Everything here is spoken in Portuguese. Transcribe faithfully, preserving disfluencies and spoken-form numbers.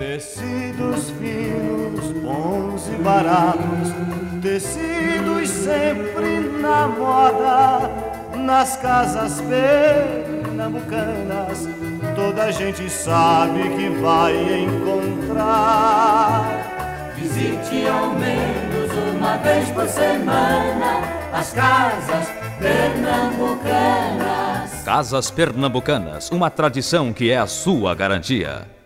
Tecidos finos, bons e baratos, tecidos sempre na moda. Nas casas pernambucanas, toda a gente sabe que vai encontrar. Visite ao menos uma vez por semana as casas pernambucanas. Casas Pernambucanas, uma tradição que é a sua garantia.